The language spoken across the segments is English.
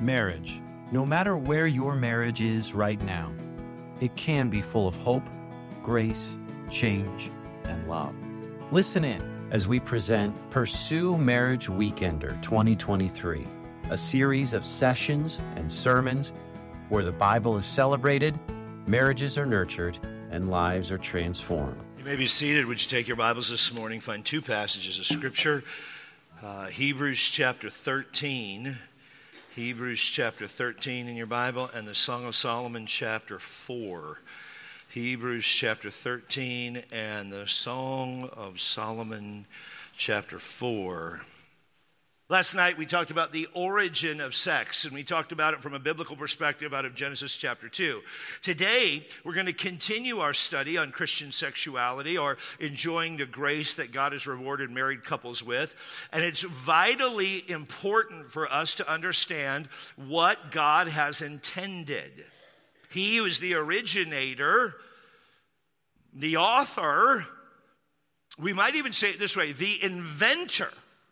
Marriage. No matter where your marriage is right now, it can be full of hope, grace, change, and love. Listen in as we present Pursue Marriage Weekender 2023, a series of sessions and sermons where the Bible is celebrated, marriages are nurtured, and lives are transformed. You may be seated. Would you take your Bibles this morning? Find two passages of Scripture. Hebrews chapter 13. Hebrews chapter 13 in your Bible, and the Song of Solomon chapter 4. Hebrews chapter 13 and the Song of Solomon chapter 4. Last night we talked about the origin of sex, and we talked about it from a biblical perspective out of Genesis chapter 2. Today we're going to continue our study on Christian sexuality, or enjoying the grace that God has rewarded married couples with. And it's vitally important for us to understand what God has intended. He who is the originator, the author, we might even say it this way, the inventor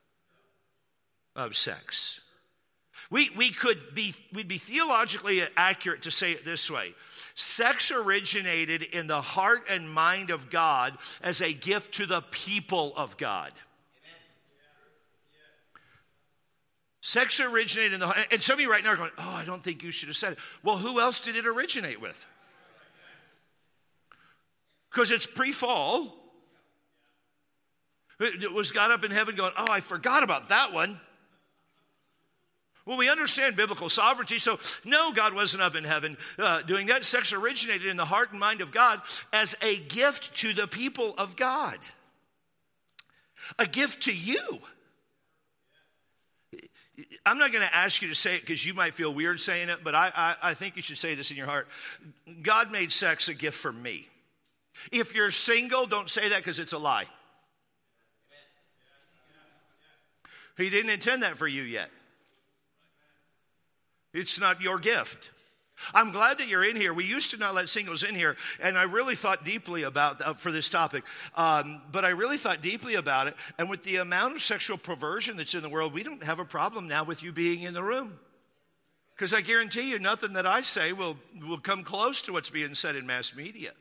of sex. We'd be theologically accurate to say it this way. Sex originated in the heart and mind of God as a gift to the people of God. Sex originated in the heart, and some of you right now are going, oh, I don't think you should have said it. Well, who else did it originate with? Because it's pre-fall. Was God up in heaven going, oh, I forgot about that one? Well, we understand biblical sovereignty, so no, God wasn't up in heaven doing that. Sex originated in the heart and mind of God as a gift to the people of God. A gift to you. I'm not going to ask you to say it because you might feel weird saying it, but I think you should say this in your heart. God made sex a gift for me. If you're single, don't say that because it's a lie. He didn't intend that for you yet. It's not your gift. I'm glad that you're in here. We used to not let singles in here, and I really thought deeply about for this topic. But I really thought deeply about it, and with the amount of sexual perversion that's in the world, we don't have a problem now with you being in the room. Because I guarantee you, nothing that I say will come close to what's being said in mass media.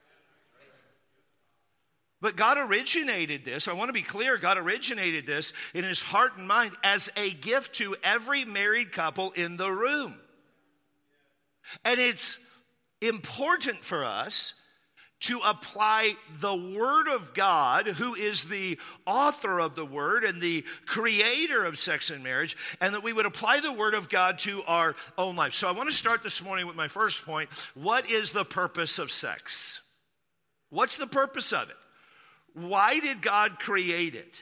But God originated this. I want to be clear. God originated this in his heart and mind as a gift to every married couple in the room. And it's important for us to apply the Word of God, who is the author of the Word and the creator of sex and marriage, and that we would apply the Word of God to our own life. So I want to start this morning with my first point. What is the purpose of sex? What's the purpose of it? Why did God create it?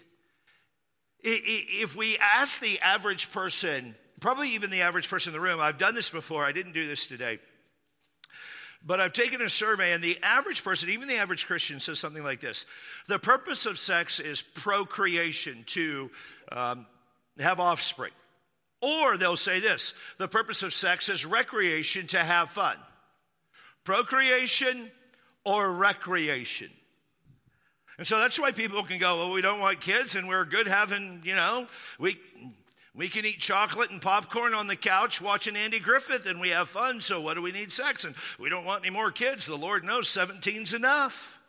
If we ask the average person, probably even the average person in the room, I've done this before, I didn't do this today, but I've taken a survey, and the average person, even the average Christian, says something like this. The purpose of sex is procreation, to have offspring. Or they'll say this, the purpose of sex is recreation, to have fun. Procreation or recreation. And so that's why people can go, well, we don't want kids, and we're good having, we can eat chocolate and popcorn on the couch watching Andy Griffith, and we have fun, so what do we need sex? And we don't want any more kids. The Lord knows 17's enough.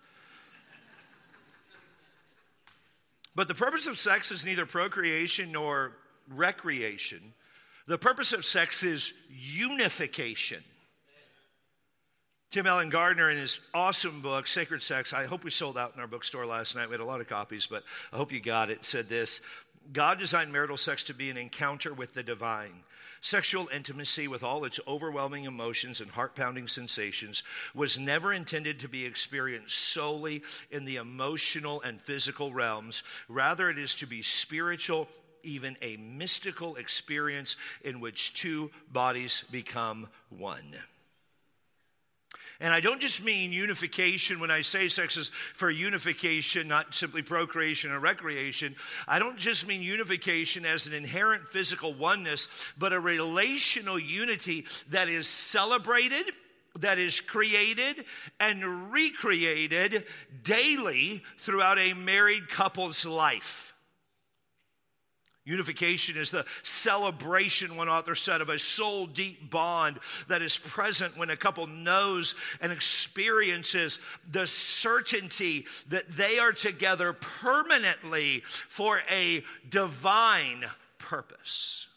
But the purpose of sex is neither procreation nor recreation. The purpose of sex is unification. Tim Allen Gardner, in his awesome book, Sacred Sex, I hope we sold out in our bookstore last night. We had a lot of copies, but I hope you got it. Said this: God designed marital sex to be an encounter with the divine. Sexual intimacy, with all its overwhelming emotions and heart-pounding sensations, was never intended to be experienced solely in the emotional and physical realms. Rather, it is to be spiritual, even a mystical experience in which two bodies become one. And I don't just mean unification when I say sex is for unification, not simply procreation or recreation. I don't just mean unification as an inherent physical oneness, but a relational unity that is celebrated, that is created and recreated daily throughout a married couple's life. Unification is the celebration, one author said, of a soul-deep bond that is present when a couple knows and experiences the certainty that they are together permanently for a divine purpose.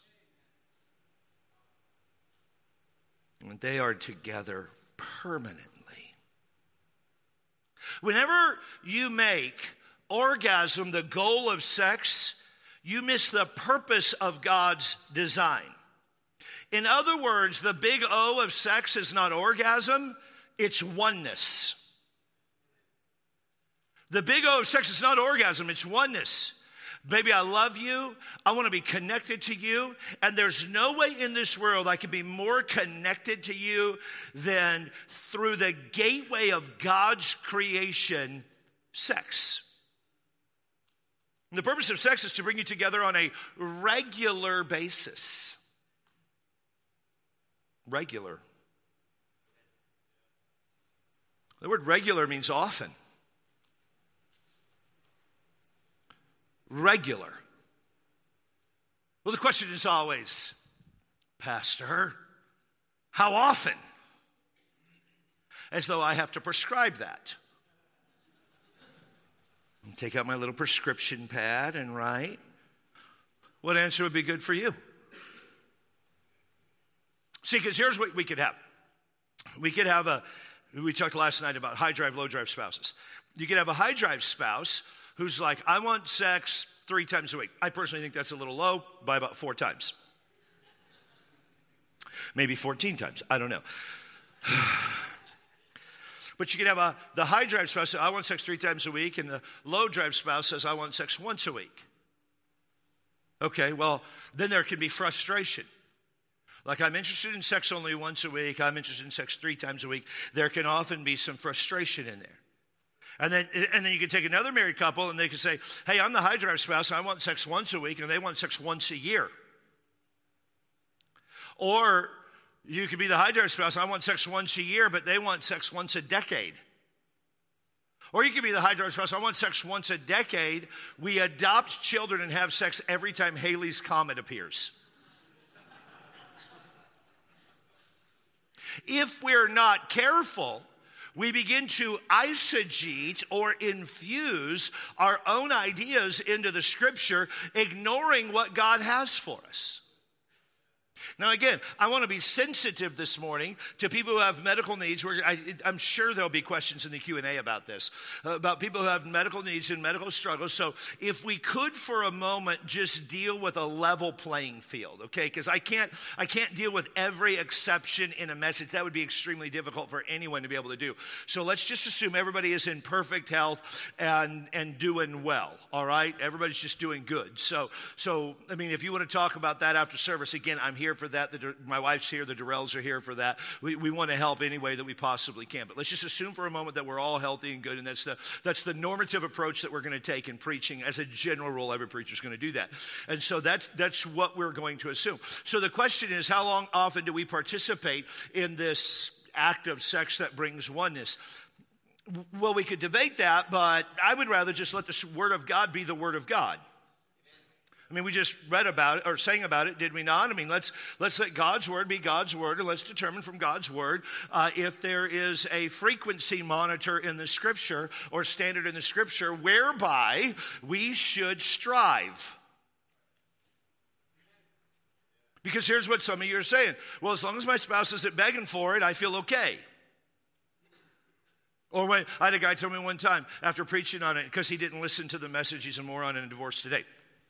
And they are together permanently. Whenever you make orgasm the goal of sex, you miss the purpose of God's design. In other words, the big O of sex is not orgasm, it's oneness. The big O of sex is not orgasm, it's oneness. Baby, I love you. I want to be connected to you. And there's no way in this world I can be more connected to you than through the gateway of God's creation, sex. And the purpose of sex is to bring you together on a regular basis. Regular. The word regular means often. Regular. Well, the question is always, Pastor, how often? As though I have to prescribe that. Take out my little prescription pad and write. What answer would be good for you? See, because here's what we could have. We talked last night about high drive, low drive spouses. You could have a high drive spouse who's like, I want sex 3 times a week. I personally think that's a little low, by about 4 times. Maybe 14 times, I don't know. But you can have the high drive spouse say, I want sex 3 times a week, and the low drive spouse says, I want sex once a week. Okay, well, then there can be frustration. Like, I'm interested in sex only once a week, I'm interested in sex 3 times a week. There can often be some frustration in there. And then you can take another married couple and they can say, hey, I'm the high drive spouse, I want sex once a week, and they want sex once a year. Or you could be the high drive spouse, I want sex once a year, but they want sex once a decade. Or you could be the high drive spouse, I want sex once a decade. We adopt children and have sex every time Halley's Comet appears. If we're not careful, we begin to eisegete or infuse our own ideas into the scripture, ignoring what God has for us. Now, again, I want to be sensitive this morning to people who have medical needs. I'm sure there'll be questions in the Q&A about this, about people who have medical needs and medical struggles. So if we could for a moment just deal with a level playing field, okay? Because I can't deal with every exception in a message. That would be extremely difficult for anyone to be able to do. So let's just assume everybody is in perfect health and doing well, all right? Everybody's just doing good. So I mean, if you want to talk about that after service, again, I'm here for that. My wife's here. The Durrells are here for that. We want to help any way that we possibly can. But let's just assume for a moment that we're all healthy and good, and that's the normative approach that we're going to take in preaching. As a general rule, every preacher's going to do that. And so that's what we're going to assume. So the question is, how often do we participate in this act of sex that brings oneness? Well, we could debate that, but I would rather just let the Word of God be the Word of God. I mean, we just read about it or sang about it, did we not? I mean, let's let God's word be God's word, and let's determine from God's word if there is a frequency monitor in the scripture or standard in the scripture whereby we should strive. Because here's what some of you are saying. Well, as long as my spouse isn't begging for it, I feel okay. Or when I had a guy tell me one time after preaching on it, because he didn't listen to the message, he's a moron and divorced today.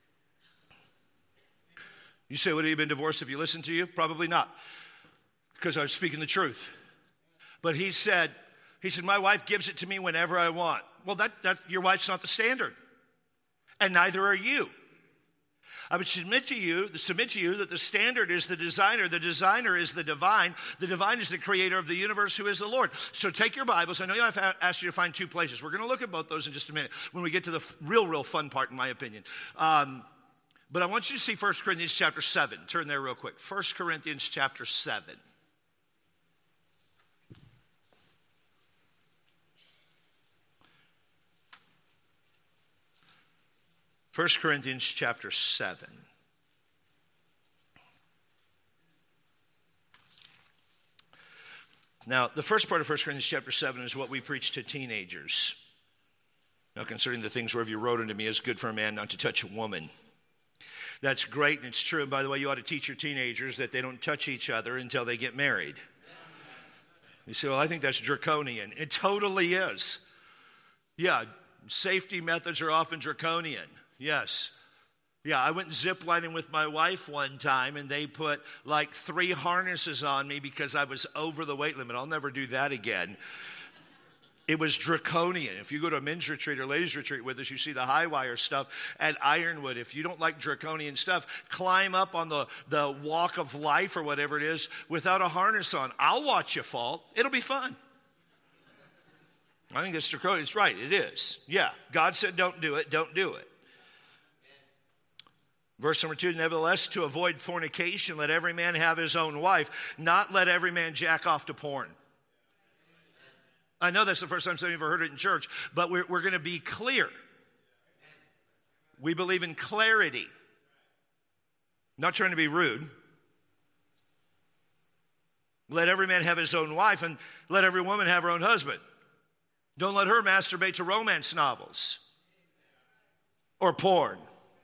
You say, would he have been divorced if you listened to you? Probably not, because I was speaking the truth. But he said, my wife gives it to me whenever I want. Well, that your wife's not the standard, and neither are you. I would submit to you that the standard is the designer is the divine is the creator of the universe, who is the Lord. So take your Bibles. I know I've asked you to find 2 places. We're going to look at both those in just a minute when we get to the real fun part, in my opinion. But I want you to see 1 Corinthians chapter 7. Turn there real quick. 1 Corinthians chapter 7. 1 Corinthians chapter 7. Now, the first part of 1 Corinthians chapter 7 is what we preach to teenagers. Now, concerning the things wherever you wrote unto me, it's good for a man not to touch a woman. That's great, and it's true. And by the way, you ought to teach your teenagers that they don't touch each other until they get married. You say, well, I think that's draconian. It totally is. Yeah, safety methods are often draconian. Yes. Yeah, I went ziplining with my wife one time, and they put like 3 harnesses on me because I was over the weight limit. I'll never do that again. It was draconian. If you go to a men's retreat or ladies' retreat with us, you see the high wire stuff at Ironwood. If you don't like draconian stuff, climb up on the walk of life or whatever it is without a harness on. I'll watch you fall. It'll be fun. I think that's draconian. It's right. It is. Yeah. God said don't do it. Don't do it. Verse number 2, nevertheless, to avoid fornication, let every man have his own wife, not let every man jack off to porn. I know that's the first time some of you have ever heard it in church, but we're going to be clear. We believe in clarity. Not trying to be rude. Let every man have his own wife, and let every woman have her own husband. Don't let her masturbate to romance novels or porn.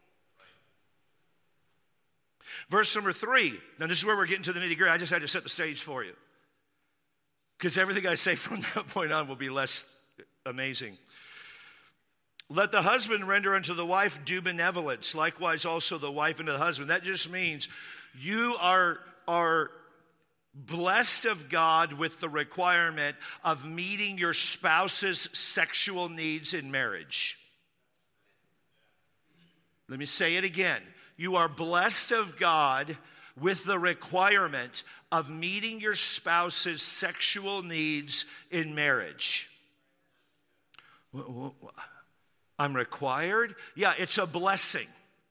Verse number 3. Now this is where we're getting to the nitty-gritty. I just had to set the stage for you, because everything I say from that point on will be less amazing. Let the husband render unto the wife due benevolence, likewise also the wife unto the husband. That just means you are blessed of God with the requirement of meeting your spouse's sexual needs in marriage. Let me say it again. You are blessed of God with the requirement of meeting your spouse's sexual needs in marriage. I'm required? Yeah, it's a blessing.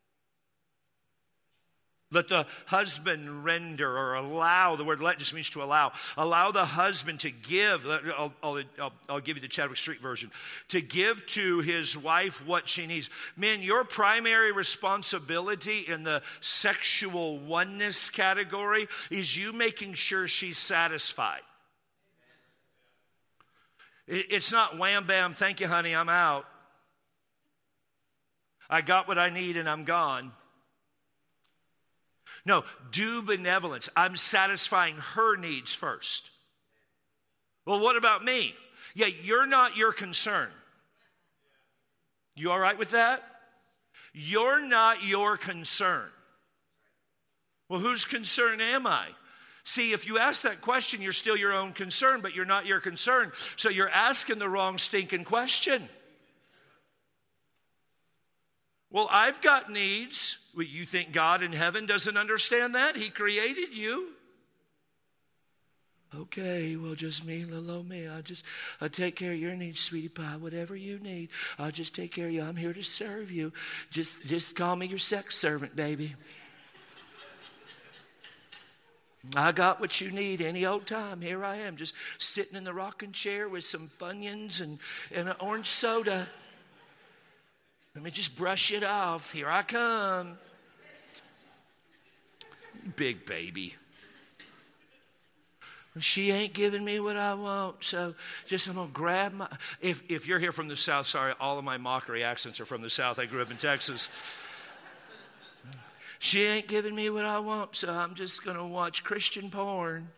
Let the husband render or allow, the word let just means to allow. Allow the husband to give, I'll give you the Chadwick Street version, to give to his wife what she needs. Men, your primary responsibility in the sexual oneness category is you making sure she's satisfied. It's not wham bam, thank you honey, I'm out. I got what I need and I'm gone. No, due benevolence. I'm satisfying her needs first. Well, what about me? Yeah, you're not your concern. You all right with that? You're not your concern. Well, whose concern am I? See, if you ask that question, you're still your own concern, but you're not your concern. So you're asking the wrong stinking question. Well, I've got needs. Well, you think God in heaven doesn't understand that? He created you. Okay, well, just me, little old me. I'll take care of your needs, sweetie pie. Whatever you need, I'll just take care of you. I'm here to serve you. Just call me your sex servant, baby. I got what you need any old time. Here I am, just sitting in the rocking chair with some Funyuns and an orange soda. Let me just brush it off. Here I come. Big baby. She ain't giving me what I want, so I'm going to grab my... If you're here from the South, sorry, all of my mockery accents are from the South. I grew up in Texas. She ain't giving me what I want, so I'm just going to watch Christian porn.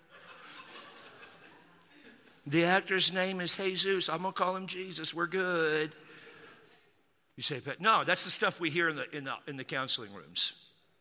The actor's name is Jesus. I'm going to call him Jesus. We're good. You say, but no, that's the stuff we hear in the counseling rooms.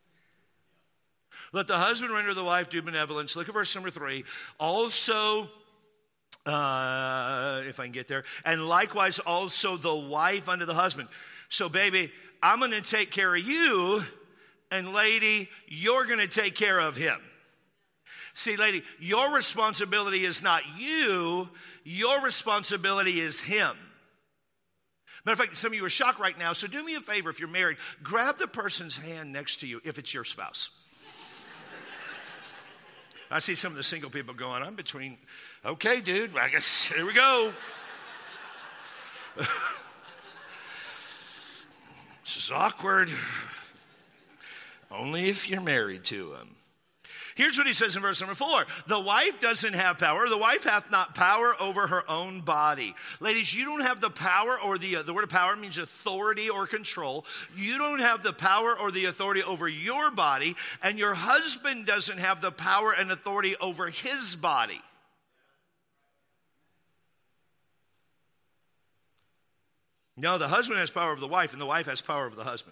Let the husband render the wife due benevolence. Look at verse number 3. Also, if I can get there, and likewise also the wife unto the husband. So, baby, I'm going to take care of you, and lady, you're going to take care of him. See, lady, your responsibility is not you. Your responsibility is him. Matter of fact, some of you are shocked right now, so do me a favor if you're married. Grab the person's hand next to you if it's your spouse. I see some of the single people going, I'm between, okay, dude, I guess, here we go. This is awkward. Only if you're married to him. Here's what he says in verse number 4. The wife doesn't have power. The wife hath not power over her own body. Ladies, you don't have the power, or the word of power means authority or control. You don't have the power or the authority over your body, and your husband doesn't have the power and authority over his body. No, the husband has power over the wife, and the wife has power over the husband.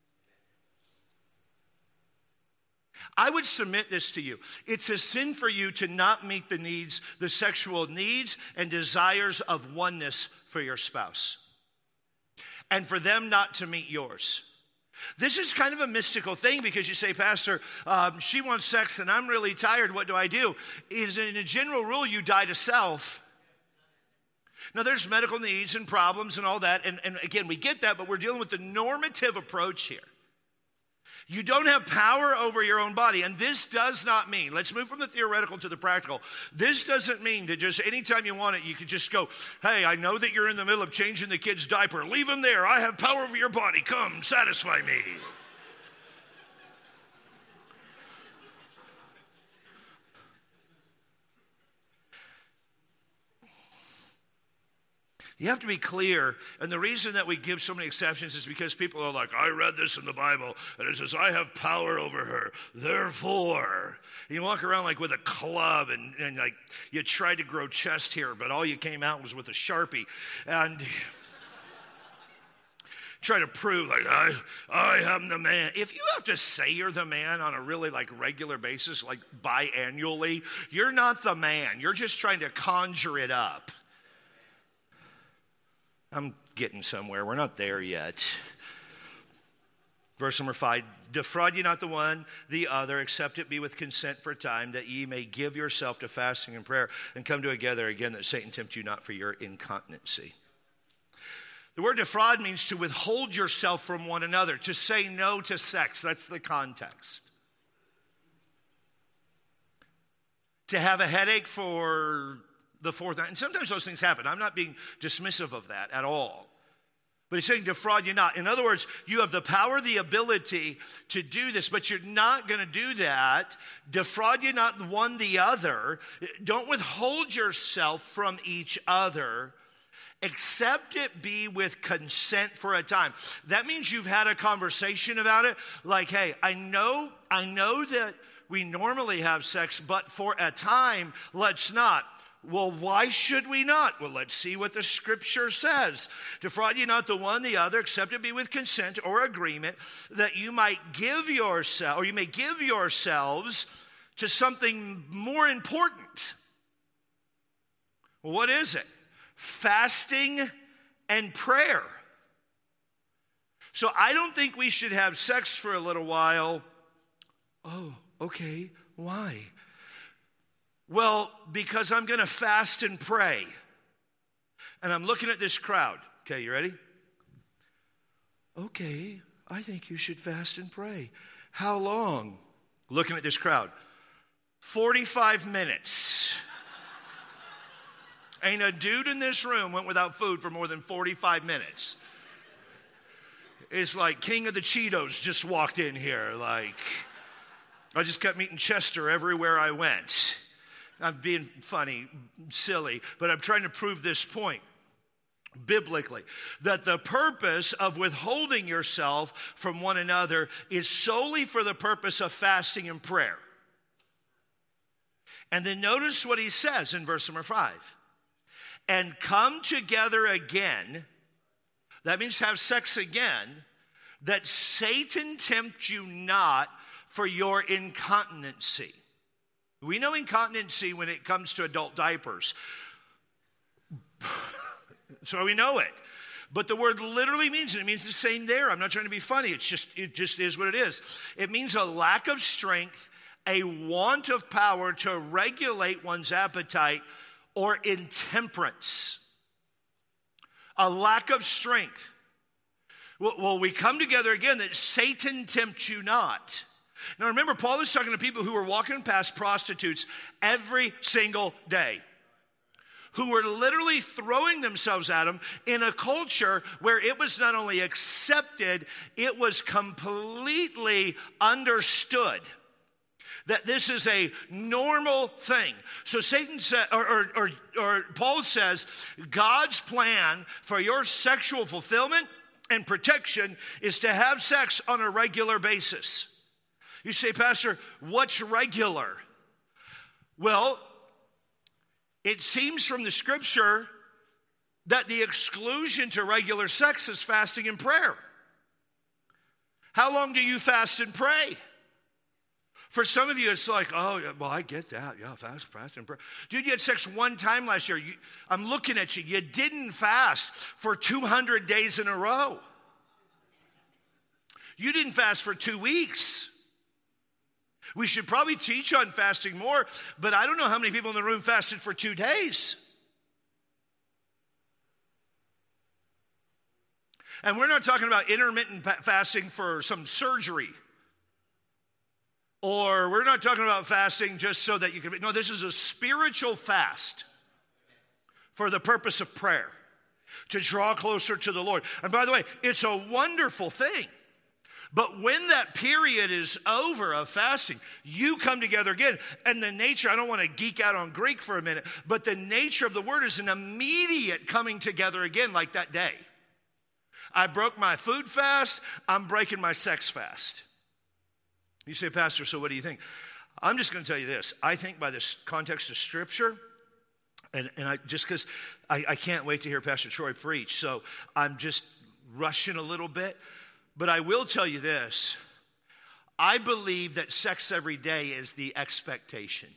I would submit this to you. It's a sin for you to not meet the needs, the sexual needs and desires of oneness for your spouse, and for them not to meet yours. This is kind of a mystical thing, because you say, Pastor, she wants sex and I'm really tired. What do I do? Is in a general rule, you die to self. Now, there's medical needs and problems and all that. And again, we get that, but we're dealing with the normative approach here. You don't have power over your own body. And this does not mean, let's move from the theoretical to the practical. This doesn't mean that just anytime you want it, you could just go, hey, I know that you're in the middle of changing the kid's diaper. Leave him there. I have power over your body. Come, satisfy me. You have to be clear, and the reason that we give so many exceptions is because people are like, I read this in the Bible, and it says, I have power over her, therefore. And you walk around like with a club, and like you tried to grow chest hair, but all you came out was with a Sharpie, and try to prove, like, I am the man. If you have to say you're the man on a really like regular basis, like biannually, you're not the man. You're just trying to conjure it up. I'm getting somewhere. We're not there yet. Verse number 5, defraud ye not the one, the other, except it be with consent for a time, that ye may give yourself to fasting and prayer, and come together again, that Satan tempt you not for your incontinency. The word defraud means to withhold yourself from one another, to say no to sex. That's the context. To have a headache for the fourth night. And sometimes those things happen. I'm not being dismissive of that at all. But he's saying defraud you not. In other words, you have the power, the ability to do this, but you're not going to do that. Defraud you not one the other. Don't withhold yourself from each other, except it be with consent for a time. That means you've had a conversation about it. Like, hey, I know that we normally have sex, but for a time, let's not. Well, why should we not? Well, let's see what the scripture says. Defraud ye not the one the other, except it be with consent or agreement, that you might give yourself, or you may give yourselves to something more important. Well, what is it? Fasting and prayer. So I don't think we should have sex for a little while. Oh, okay. Why? Well, because I'm going to fast and pray. And I'm looking at this crowd. Okay, you ready? Okay, I think you should fast and pray. How long? Looking at this crowd. 45 minutes. Ain't a dude in this room went without food for more than 45 minutes. It's like King of the Cheetos just walked in here. Like, I just kept meeting Chester everywhere I went. I'm being funny, silly, but I'm trying to prove this point biblically, that the purpose of withholding yourself from one another is solely for the purpose of fasting and prayer. And then notice what he says in verse number 5. And come together again, that means have sex again, that Satan tempt you not for your incontinency. We know incontinency when it comes to adult diapers. So we know it. But the word literally means, and it means the same there. I'm not trying to be funny. It just is what it is. It means a lack of strength, a want of power to regulate one's appetite, or intemperance. A lack of strength. Well, we come together again that Satan tempt you not. Now remember, Paul is talking to people who were walking past prostitutes every single day, who were literally throwing themselves at them in a culture where it was not only accepted, it was completely understood that this is a normal thing. So Satan said, or Paul says, God's plan for your sexual fulfillment and protection is to have sex on a regular basis. You say, Pastor, what's regular? Well, it seems from the scripture that the exclusion to regular sex is fasting and prayer. How long do you fast and pray? For some of you, it's like, oh, well, I get that. Yeah, fast and pray. Dude, you had sex one time last year. I'm looking at you. You didn't fast for 200 days in a row. You didn't fast for 2 weeks. We should probably teach on fasting more, but I don't know how many people in the room fasted for 2 days. And we're not talking about intermittent fasting for some surgery. Or we're not talking about fasting just so that you can... No, this is a spiritual fast for the purpose of prayer, to draw closer to the Lord. And by the way, it's a wonderful thing. But when that period is over of fasting, you come together again. And the nature, I don't want to geek out on Greek for a minute, but the nature of the word is an immediate coming together again, like that day. I broke my food fast, I'm breaking my sex fast. You say, Pastor, so what do you think? I'm just going to tell you this. I think by this context of Scripture, and I just because I can't wait to hear Pastor Troy preach, so I'm just rushing a little bit. But I will tell you this. I believe that sex every day is the expectation.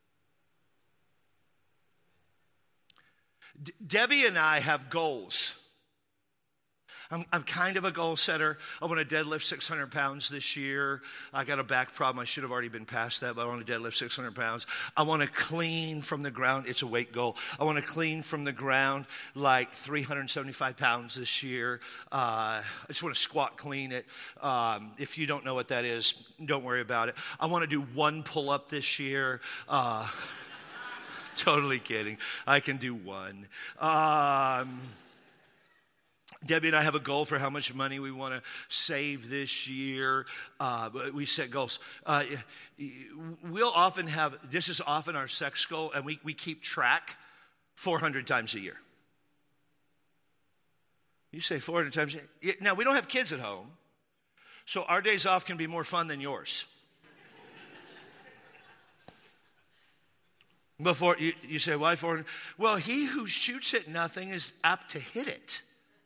Debbie and I have goals. I'm kind of a goal setter. I want to deadlift 600 pounds this year. I got a back problem. I should have already been past that, but I want to deadlift 600 pounds. I want to clean from the ground. It's a weight goal. I want to clean from the ground like 375 pounds this year. I just want to squat clean it. If you don't know what that is, don't worry about it. I want to do 1 pull-up this year. Totally kidding. I can do 1. Debbie and I have a goal for how much money we want to save this year. We set goals. We'll often have, this is often our sex goal, and we keep track 400 times a year. You say 400 times a year? Now, we don't have kids at home, so our days off can be more fun than yours. Before you say, why 400? Well, he who shoots at nothing is apt to hit it.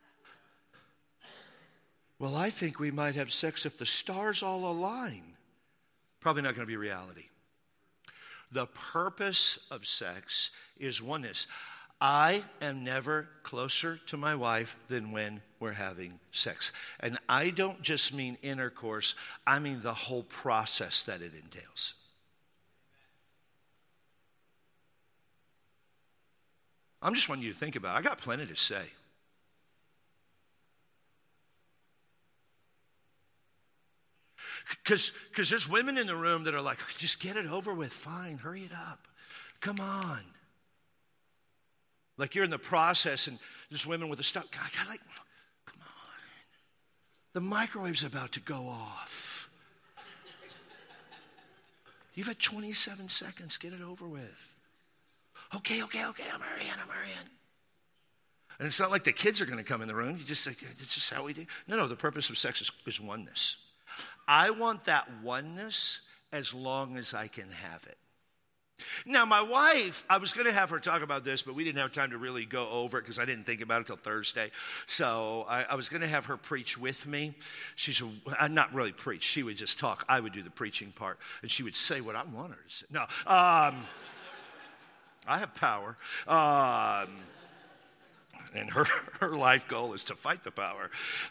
Well, I think we might have sex if the stars all align. Probably not going to be reality. The purpose of sex is oneness. I am never closer to my wife than when we're having sex. And I don't just mean intercourse, I mean the whole process that it entails. I'm just wanting you to think about it. I got plenty to say. Because there's women in the room that are like, just get it over with, fine, hurry it up. Come on. Like you're in the process and there's women with the stuff, God, like, come on. The microwave's about to go off. You've had 27 seconds, get it over with. Okay, I'm hurrying. And it's not like the kids are going to come in the room. You just like, it's just how we do. No, the purpose of sex is oneness. I want that oneness as long as I can have it. Now, my wife, I was going to have her talk about this, but we didn't have time to really go over it because I didn't think about it until Thursday. So I was going to have her preach with me. Not really preach. She would just talk. I would do the preaching part, and she would say what I want her to say. No, I have power. And her life goal is to fight the power.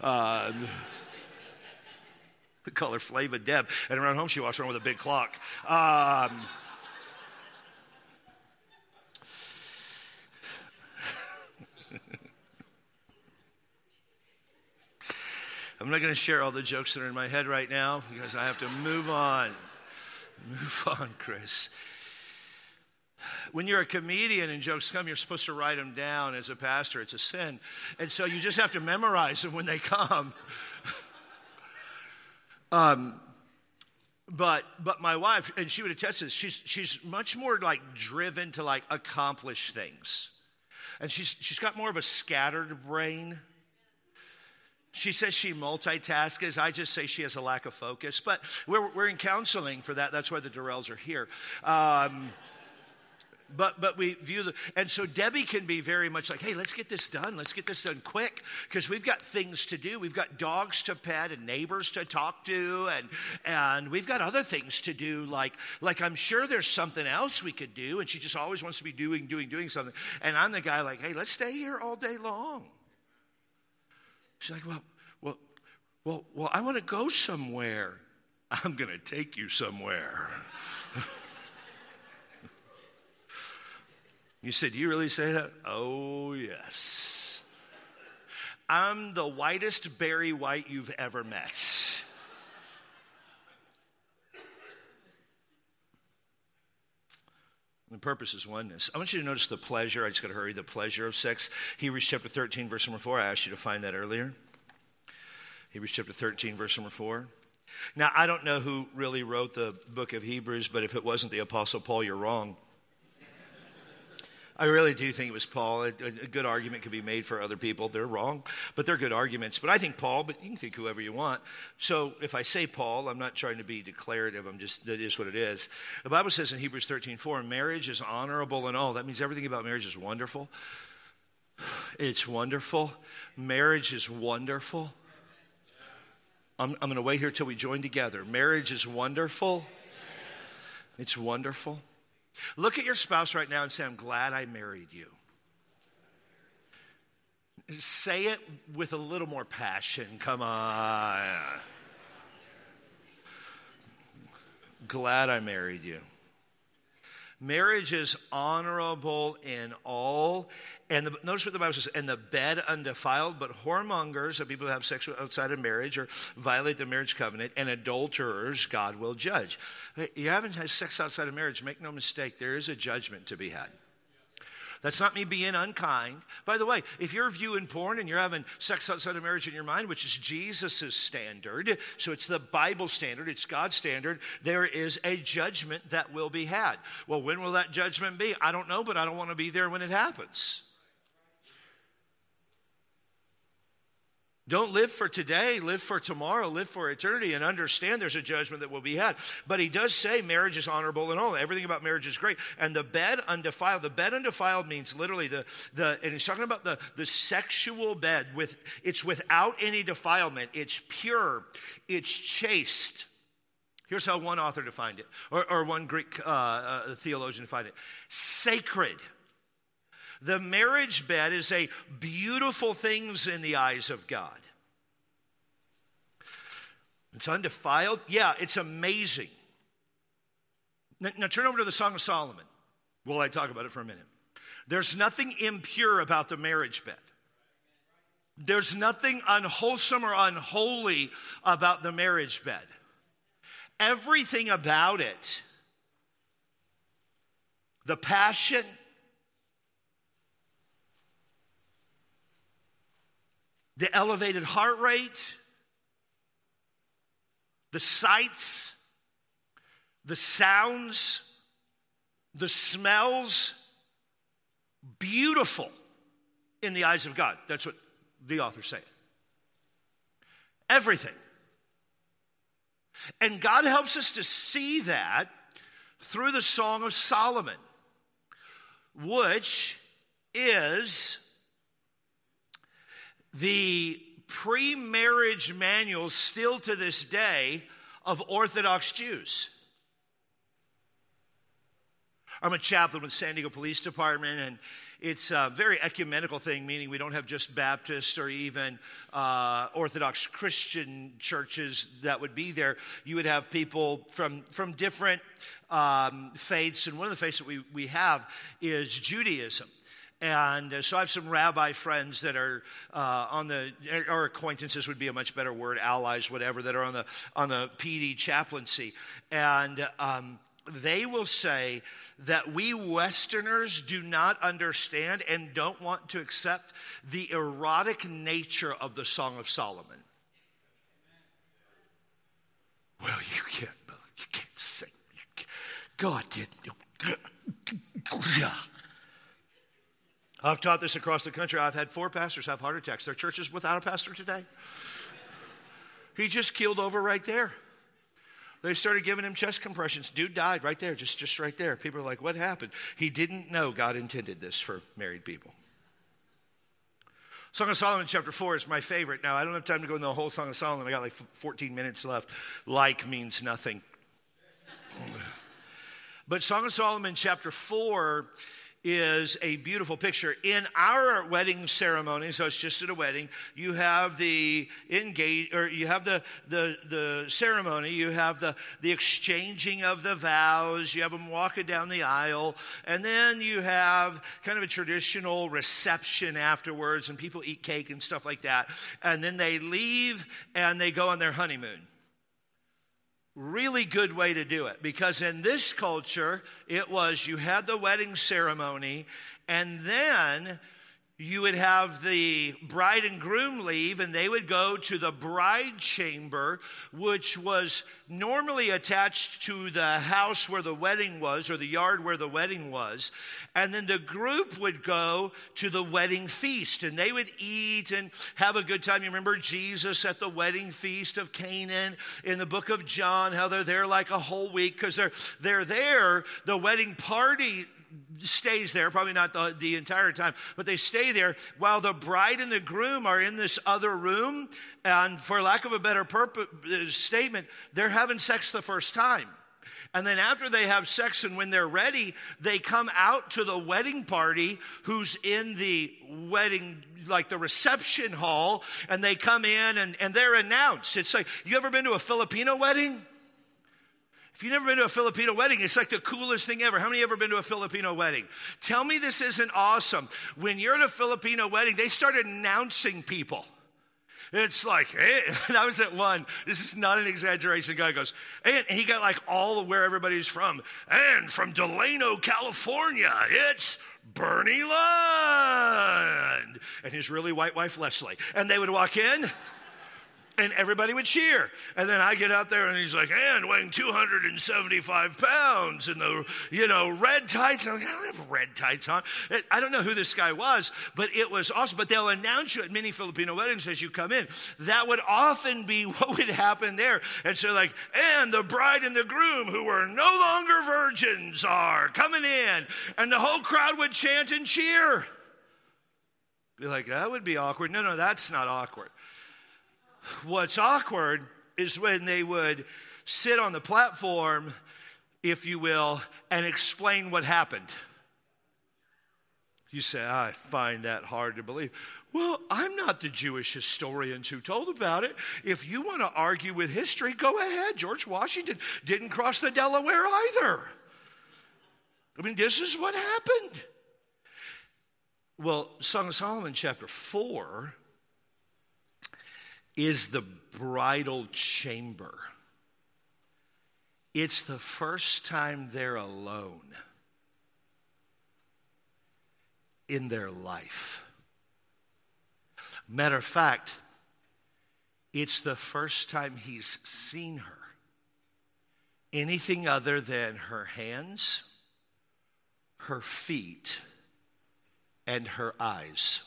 We call her Flava Deb. And around home, she walks around with a big clock. I'm not going to share all the jokes that are in my head right now because I have to move on. Move on, Chris. When you're a comedian and jokes come, you're supposed to write them down. As a pastor, it's a sin. And so you just have to memorize them when they come. But my wife, and she would attest to this, she's much more like driven to like accomplish things. And she's got more of a scattered brain. She says she multitasks. I just say she has a lack of focus. But we're in counseling for that. That's why the Durrells are here. But we view and so Debbie can be very much like, hey, let's get this done. Let's get this done quick because we've got things to do. We've got dogs to pet and neighbors to talk to and we've got other things to do. Like I'm sure there's something else we could do. And she just always wants to be doing something. And I'm the guy like, hey, let's stay here all day long. She's like, well, I want to go somewhere. I'm going to take you somewhere. You said, you really say that? Oh, yes. I'm the whitest Barry White you've ever met. The purpose is oneness. I want you to notice the pleasure. I just got to hurry. The pleasure of sex. Hebrews chapter 13, verse number 4. I asked you to find that earlier. Hebrews chapter 13, verse number 4. Now, I don't know who really wrote the book of Hebrews, but if it wasn't the Apostle Paul, you're wrong. I really do think it was Paul. A good argument could be made for other people. They're wrong, but they're good arguments. But I think Paul, but you can think whoever you want. So if I say Paul, I'm not trying to be declarative. That is what it is. The Bible says in Hebrews 13:4, marriage is honorable and all. That means everything about marriage is wonderful. It's wonderful. Marriage is wonderful. I'm going to wait here till we join together. Marriage is wonderful. It's wonderful. Look at your spouse right now and say, I'm glad I married you. Say it with a little more passion. Come on. Glad I married you. Marriage is honorable in all. And notice what the Bible says, and the bed undefiled, but whoremongers, or people who have sex outside of marriage or violate the marriage covenant, and adulterers, God will judge. You haven't had sex outside of marriage, make no mistake, there is a judgment to be had. That's not me being unkind. By the way, if you're viewing porn and you're having sex outside of marriage in your mind, which is Jesus' standard, so it's the Bible standard, it's God's standard, there is a judgment that will be had. Well, when will that judgment be? I don't know, but I don't want to be there when it happens. Don't live for today, live for tomorrow, live for eternity, and understand there's a judgment that will be had. But he does say marriage is honorable and all. Everything about marriage is great. And the bed undefiled. The bed undefiled means literally and he's talking about the sexual bed. It's without any defilement. It's pure. It's chaste. Here's how one author defined it, or one Greek theologian defined it. Sacred. The marriage bed is a beautiful thing in the eyes of God. It's undefiled. Yeah, it's amazing. Now turn over to the Song of Solomon. Well, I talk about it for a minute. There's nothing impure about the marriage bed. There's nothing unwholesome or unholy about the marriage bed. Everything about it, the passion, the elevated heart rate, the sights, the sounds, the smells, beautiful in the eyes of God. That's what the author's saying. Everything. And God helps us to see that through the Song of Solomon, which is the pre-marriage manual still to this day of Orthodox Jews. I'm a chaplain with San Diego Police Department, and it's a very ecumenical thing, meaning we don't have just Baptist or even Orthodox Christian churches that would be there. You would have people from different faiths, and one of the faiths that we have is Judaism. And so I have some rabbi friends that are or acquaintances would be a much better word, allies, whatever, that are on the PD chaplaincy. And they will say that we Westerners do not understand and don't want to accept the erotic nature of the Song of Solomon. Well, you can't sing. God did. I've taught this across the country. I've had 4 pastors have heart attacks. There are churches without a pastor today. He just keeled over right there. They started giving him chest compressions. Dude died right there, just right there. People are like, what happened? He didn't know God intended this for married people. Song of Solomon chapter 4 is my favorite. Now, I don't have time to go into the whole Song of Solomon. I got like 14 minutes left. Like means nothing. But Song of Solomon chapter 4 is a beautiful picture. In our wedding ceremony, so it's just at a wedding, you have the ceremony, you have the exchanging of the vows, you have them walking down the aisle, and then you have kind of a traditional reception afterwards, and people eat cake and stuff like that, and then they leave and they go on their honeymoon. Really good way to do it, because in this culture, it was you had the wedding ceremony, and then you would have the bride and groom leave, and they would go to the bride chamber, which was normally attached to the house where the wedding was, or the yard where the wedding was. And then the group would go to the wedding feast, and they would eat and have a good time. You remember Jesus at the wedding feast of Canaan in the book of John, how they're there like a whole week, because they're there. The wedding party stays there, probably not the entire time, but they stay there while the bride and the groom are in this other room, and for lack of a better statement, they're having sex the first time. And then after they have sex and when they're ready, they come out to the wedding party who's in the wedding, like the reception hall, and they come in and they're announced. It's like, you ever been to a Filipino wedding? If you've never been to a Filipino wedding, it's like the coolest thing ever. How many have ever been to a Filipino wedding? Tell me this isn't awesome. When you're at a Filipino wedding, they start announcing people. It's like, hey, and I was at one, this is not an exaggeration, the guy goes, and he got like all of where everybody's from. And from Delano, California, it's Bernie Lund. And his really white wife, Leslie. And they would walk in, and everybody would cheer. And then I get out there and he's like, and weighing 275 pounds in the, red tights. And I'm like, I don't have red tights on. I don't know who this guy was, but it was awesome. But they'll announce you at many Filipino weddings as you come in. That would often be what would happen there. And so like, and the bride and the groom who were no longer virgins are coming in. And the whole crowd would chant and cheer. Be like, that would be awkward. No, that's not awkward. What's awkward is when they would sit on the platform, if you will, and explain what happened. You say, I find that hard to believe. Well, I'm not the Jewish historians who told about it. If you want to argue with history, go ahead. George Washington didn't cross the Delaware either. I mean, this is what happened. Well, Song of Solomon chapter 4 is the bridal chamber. It's the first time they're alone in their life. Matter of fact, it's the first time he's seen her. Anything other than her hands, her feet, and her eyes.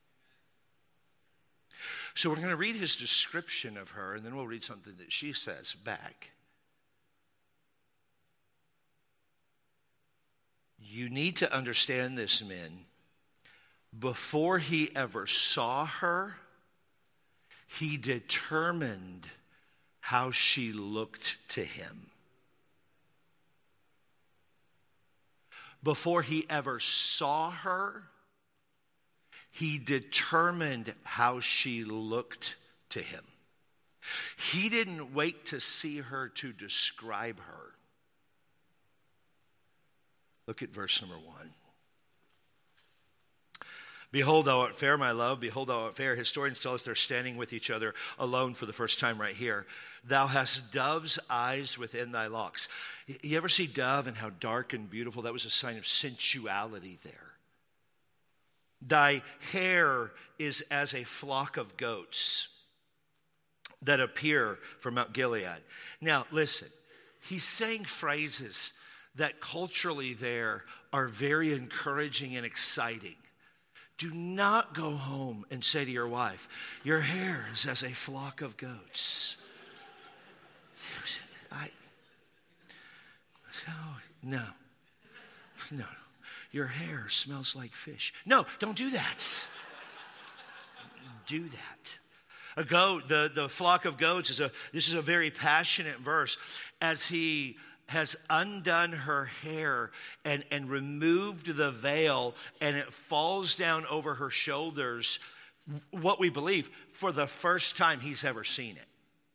So we're going to read his description of her, and then we'll read something that she says back. You need to understand this, men. Before he ever saw her, he determined how she looked to him. Before he ever saw her, he determined how she looked to him. He didn't wait to see her to describe her. Look at verse number 1. Behold, thou art fair, my love. Behold, thou art fair. Historians tell us they're standing with each other alone for the first time right here. Thou hast dove's eyes within thy locks. You ever see dove and how dark and beautiful? That was a sign of sensuality there. Thy hair is as a flock of goats that appear from Mount Gilead. Now, listen. he's saying phrases that culturally there are very encouraging and exciting. Do not go home and say to your wife, your hair is as a flock of goats. No. Your hair smells like fish. No, don't do that. Do that. A goat, the flock of goats, this is a very passionate verse. As he has undone her hair and removed the veil, and it falls down over her shoulders, what we believe, for the first time he's ever seen it.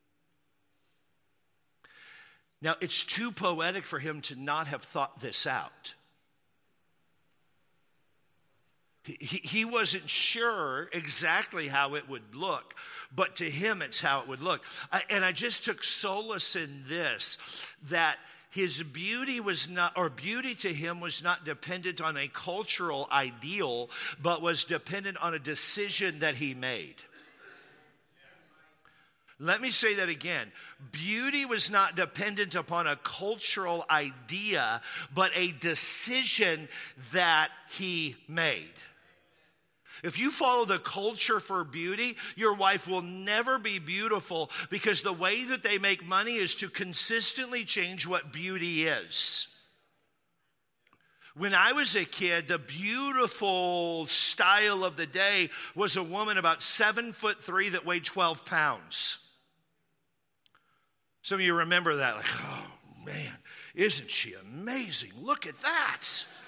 Now, it's too poetic for him to not have thought this out. He wasn't sure exactly how it would look, but to him it's how it would look. And I just took solace in this, that his beauty was not, or beauty to him was not dependent on a cultural ideal, but was dependent on a decision that he made. Let me say that again. Beauty was not dependent upon a cultural idea, but a decision that he made. If you follow the culture for beauty, your wife will never be beautiful, because the way that they make money is to consistently change what beauty is. When I was a kid, the beautiful style of the day was a woman about 7'3" that weighed 12 pounds. Some of you remember that, like, oh man, isn't she amazing? Look at that.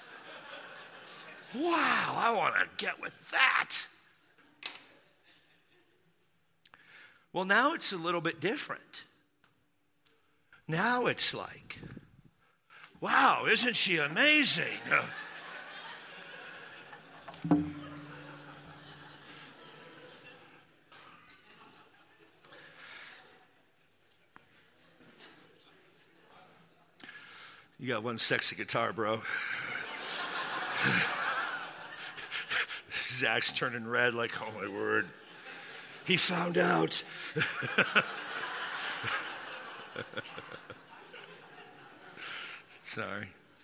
Wow, I want to get with that. Well, now it's a little bit different. Now it's like, wow, isn't she amazing? You got one sexy guitar, bro. Zach's turning red like, oh my word. He found out. Sorry.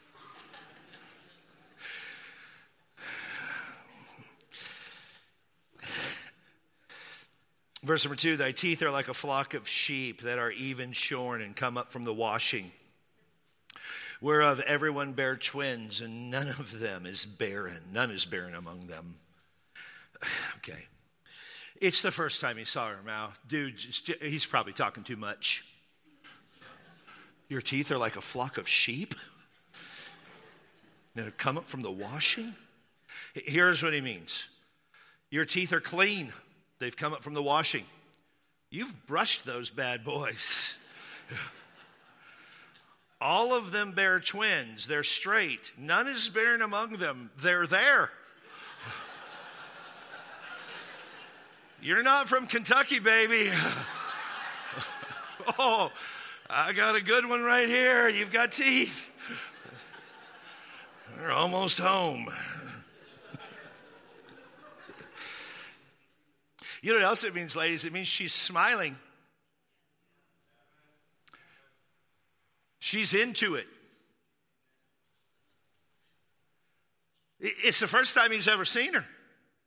Verse number 2, thy teeth are like a flock of sheep that are even shorn and come up from the washing, whereof everyone bare twins, and none of them is barren. None is barren among them. Okay. It's the first time he saw her mouth. Dude, he's probably talking too much. Your teeth are like a flock of sheep that come up from the washing. Here's what he means. Your teeth are clean. They've come up from the washing. You've brushed those bad boys. All of them bear twins. They're straight. None is barren among them. They're there. You're not from Kentucky, baby. Oh, I got a good one right here. You've got teeth. We're almost home. You know what else it means, ladies? It means she's smiling. She's into it. It's the first time he's ever seen her.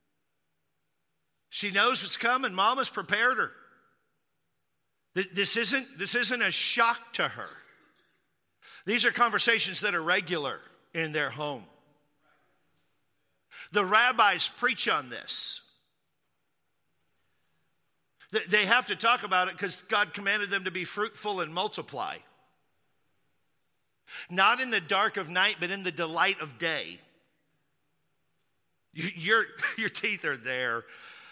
She knows what's coming. Mama's prepared her. This isn't a shock to her. These are conversations that are regular in their home. The rabbis preach on this. They have to talk about it because God commanded them to be fruitful and multiply. Not in the dark of night, but in the delight of day. Your teeth are there.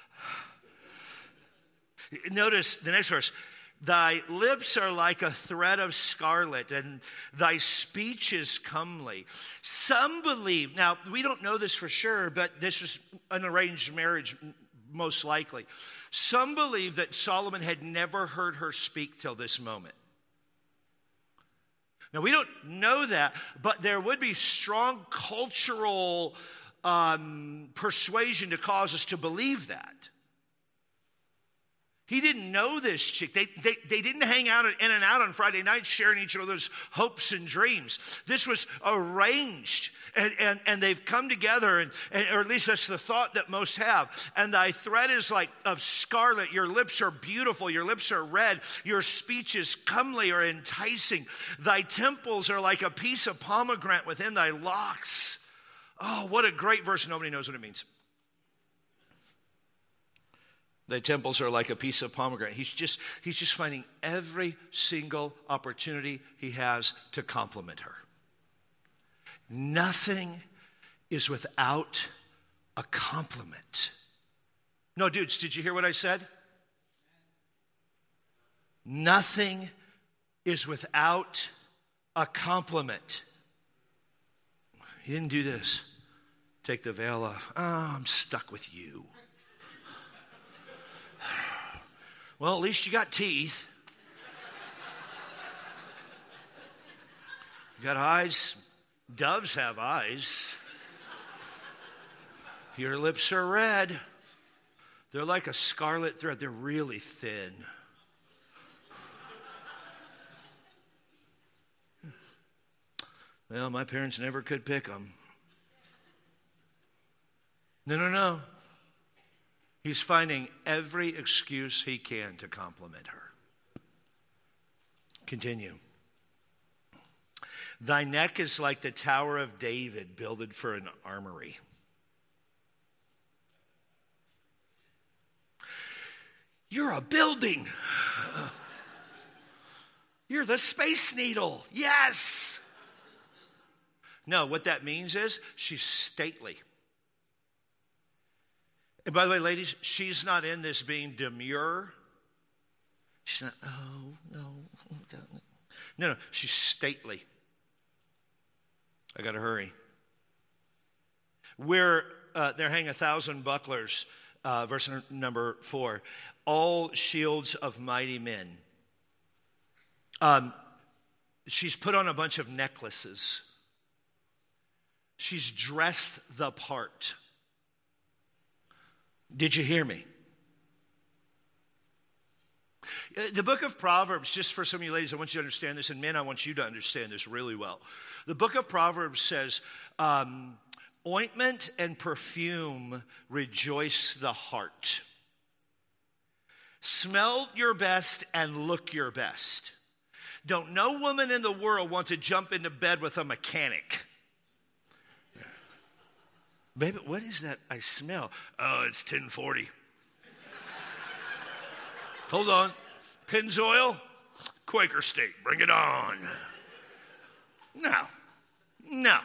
Notice the next verse. Thy lips are like a thread of scarlet, and thy speech is comely. Some believe, now we don't know this for sure, but this is an arranged marriage most likely. Some believe that Solomon had never heard her speak till this moment. Now, we don't know that, but there would be strong cultural persuasion to cause us to believe that. He didn't know this chick. They didn't hang out in and out on Friday nights sharing each other's hopes and dreams. This was arranged. And they've come together, or at least that's the thought that most have. And thy thread is like of scarlet. Your lips are beautiful. Your lips are red. Your speech is comely or enticing. Thy temples are like a piece of pomegranate within thy locks. Oh, what a great verse. Nobody knows what it means. The temples are like a piece of pomegranate. He's just finding every single opportunity he has to compliment her. Nothing is without a compliment. No, dudes, did you hear what I said? Nothing is without a compliment. He didn't do this. Take the veil off. Oh, I'm stuck with you. Well, at least you got teeth. You got eyes. Doves have eyes. Your lips are red. They're like a scarlet thread. They're really thin. Well, my parents never could pick them. No. He's finding every excuse he can to compliment her. Continue. Thy neck is like the Tower of David, builded for an armory. You're a building. You're the Space Needle. Yes. No, what that means is she's stately. And by the way, ladies, she's not in this being demure. She's not, No, she's stately. I got to hurry. They're hanging 1,000 bucklers, verse number 4. All shields of mighty men. She's put on a bunch of necklaces. She's dressed the part. Did you hear me? The book of Proverbs, just for some of you ladies, I want you to understand this, and men, I want you to understand this really well. The book of Proverbs says, ointment and perfume rejoice the heart. Smell your best and look your best. Don't no woman in the world want to jump into bed with a mechanic. Baby, what is that I smell? Oh, it's 1040. Hold on. Pennzoil, Quaker State, bring it on. No.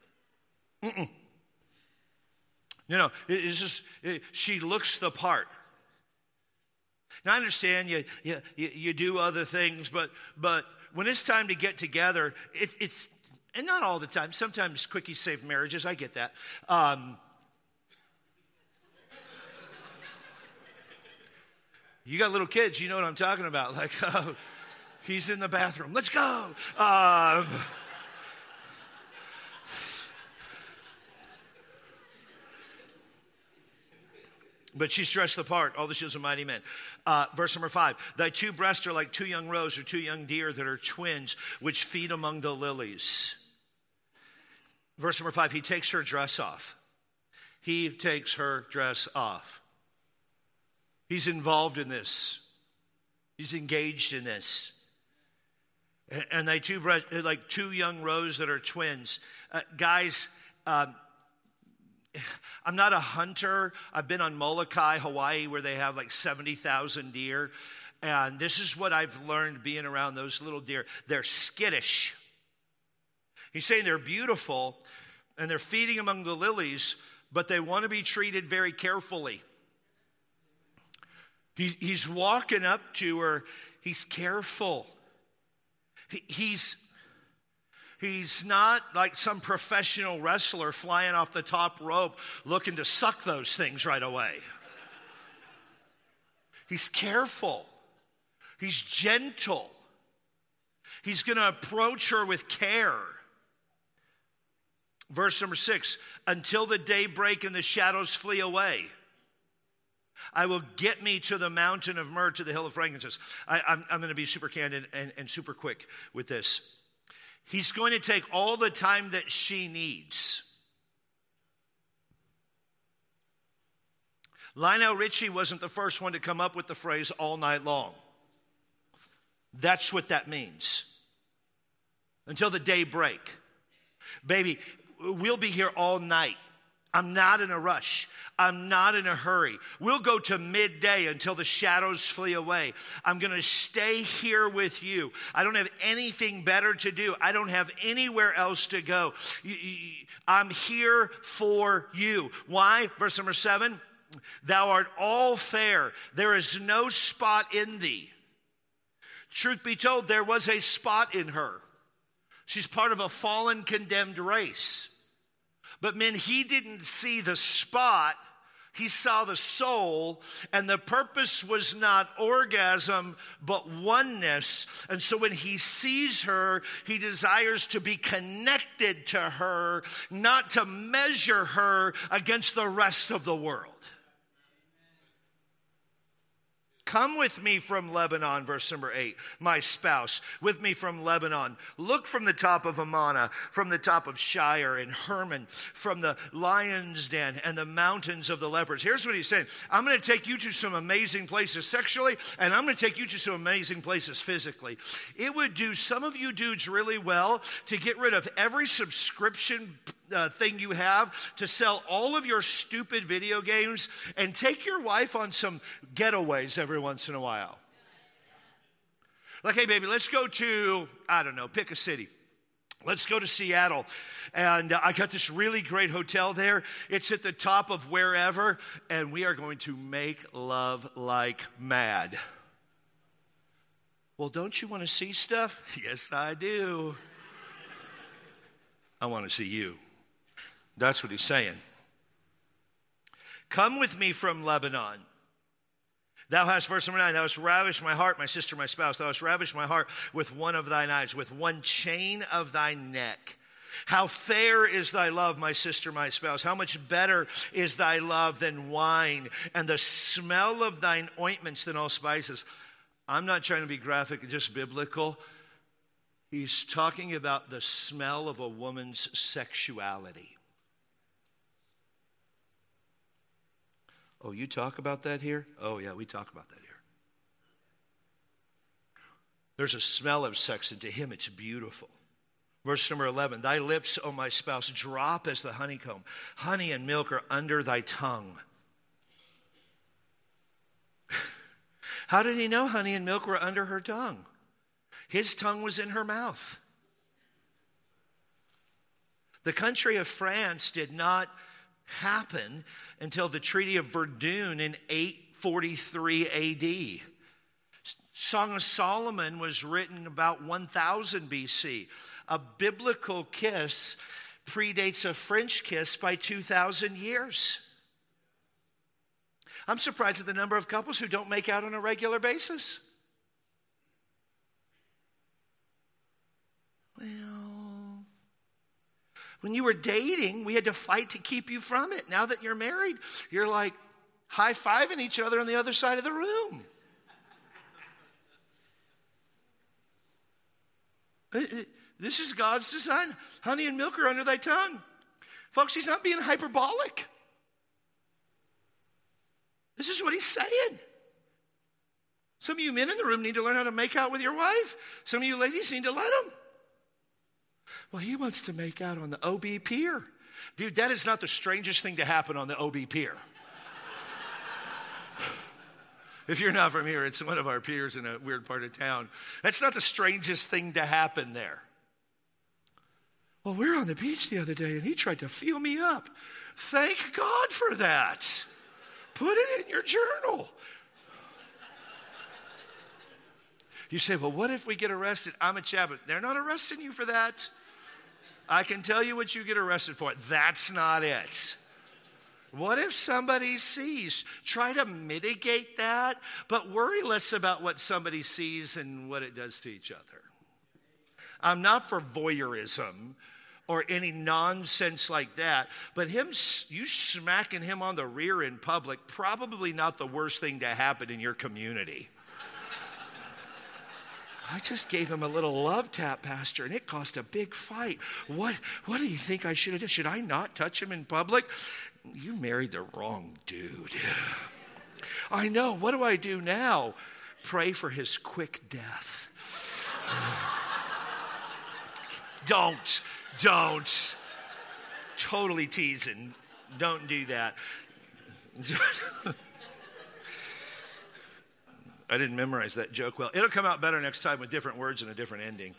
It's just, she looks the part. Now, I understand you do other things, but when it's time to get together, it's and not all the time. Sometimes quickies save marriages. I get that. You got little kids, you know what I'm talking about. Like, he's in the bathroom. Let's go. But she's dressed the part, all the shields of mighty men. Verse number 5. Thy two breasts are like two young roes or two young deer that are twins, which feed among the lilies. Verse number 5, he takes her dress off. He takes her dress off. He's involved in this. He's engaged in this. And they two breasts, like two young roes that are twins. Guys, I'm not a hunter. I've been on Molokai, Hawaii, where they have like 70,000 deer. And this is what I've learned being around those little deer. They're skittish. He's saying they're beautiful and they're feeding among the lilies, but they want to be treated very carefully. He's walking up to her. He's careful. He's not like some professional wrestler flying off the top rope looking to suck those things right away. He's careful. He's gentle. He's going to approach her with care. Verse number 6, until the day break and the shadows flee away. I will get me to the mountain of myrrh, to the hill of frankincense. I'm going to be super candid and super quick with this. He's going to take all the time that she needs. Lionel Richie wasn't the first one to come up with the phrase all night long. That's what that means. Until the day break. Baby, we'll be here all night. I'm not in a rush. I'm not in a hurry. We'll go to midday until the shadows flee away. I'm going to stay here with you. I don't have anything better to do. I don't have anywhere else to go. I'm here for you. Why? Verse number 7. Thou art all fair. There is no spot in thee. Truth be told, there was a spot in her. She's part of a fallen, condemned race. But men, he didn't see the spot. He saw the soul, and the purpose was not orgasm, but oneness. And so when he sees her, he desires to be connected to her, not to measure her against the rest of the world. Come with me from Lebanon, verse number 8, my spouse, with me from Lebanon. Look from the top of Amana, from the top of Shire and Hermon, from the lion's den and the mountains of the leopards. Here's what he's saying. I'm going to take you to some amazing places sexually, and I'm going to take you to some amazing places physically. It would do some of you dudes really well to get rid of every subscription thing you have, to sell all of your stupid video games, and take your wife on some getaways every once in a while. Like, hey, baby, let's go to, I don't know, pick a city. Let's go to Seattle. And I got this really great hotel there. It's at the top of wherever, and we are going to make love like mad. Well, don't you want to see stuff? Yes, I do. I want to see you. That's what he's saying. Come with me from Lebanon. Thou hast, verse number 9, thou hast ravished my heart, my sister, my spouse. Thou hast ravished my heart with one of thine eyes, with one chain of thy neck. How fair is thy love, my sister, my spouse. How much better is thy love than wine, and the smell of thine ointments than all spices. I'm not trying to be graphic, just biblical. He's talking about the smell of a woman's sexuality. Oh, you talk about that here? Oh, yeah, we talk about that here. There's a smell of sex, and to him it's beautiful. Verse number 11, thy lips, O my spouse, drop as the honeycomb. Honey and milk are under thy tongue. How did he know honey and milk were under her tongue? His tongue was in her mouth. The country of France did not happen until the Treaty of Verdun in 843 AD. Song of Solomon was written about 1000 BC. A biblical kiss predates a French kiss by 2,000 years. I'm surprised at the number of couples who don't make out on a regular basis. Well, when you were dating, we had to fight to keep you from it. Now that you're married, you're like high-fiving each other on the other side of the room. This is God's design. Honey and milk are under thy tongue. Folks, he's not being hyperbolic. This is what he's saying. Some of you men in the room need to learn how to make out with your wife. Some of you ladies need to let him. Well, he wants to make out on the OB pier. Dude, that is not the strangest thing to happen on the OB pier. If you're not from here, it's one of our piers in a weird part of town. That's not the strangest thing to happen there. Well, we were on the beach the other day, and he tried to feel me up. Thank God for that. Put it in your journal. You say, well, what if we get arrested? I'm a chaplain. They're not arresting you for that. I can tell you what you get arrested for. That's not it. What if somebody sees? Try to mitigate that, but worry less about what somebody sees and what it does to each other. I'm not for voyeurism, or any nonsense like that. But you smacking him on the rear in public, probably not the worst thing to happen in your community. I just gave him a little love tap, Pastor, and it caused a big fight. What do you think I should have done? Should I not touch him in public? You married the wrong dude. I know. What do I do now? Pray for his quick death. Don't. Totally teasing. Don't do that. I didn't memorize that joke well. It'll come out better next time with different words and a different ending.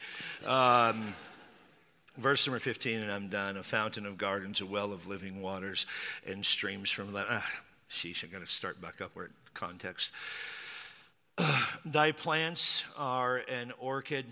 Verse number 15, and I'm done. A fountain of gardens, a well of living waters, and streams from sheesh, I got to start back up where context. Thy plants are an orchid.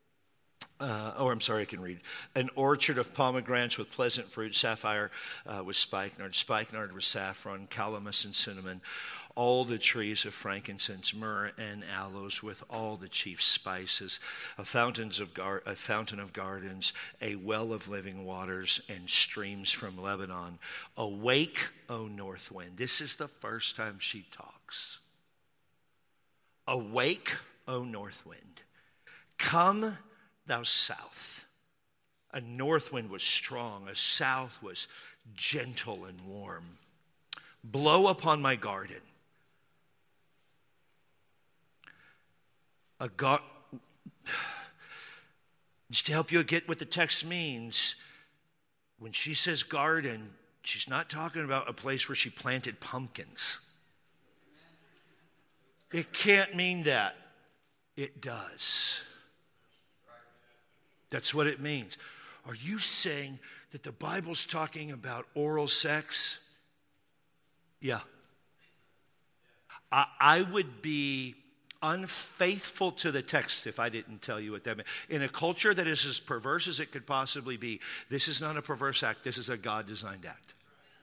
I can read. An orchard of pomegranates with pleasant fruit, sapphire with spikenard with saffron, calamus and cinnamon, all the trees of frankincense, myrrh, and aloes with all the chief spices, a fountain of gardens, a well of living waters, and streams from Lebanon. Awake, O north wind. This is the first time she talks. Awake, O north wind. Come, thou south. A north wind was strong, a south was gentle and warm. Blow upon my garden. Just to help you get what the text means, when she says garden, she's not talking about a place where she planted pumpkins. It can't mean that. It does. That's what it means. Are you saying that the Bible's talking about oral sex? Yeah. I would be unfaithful to the text if I didn't tell you what that meant. In a culture that is as perverse as it could possibly be, this is not a perverse act. This is a God-designed act.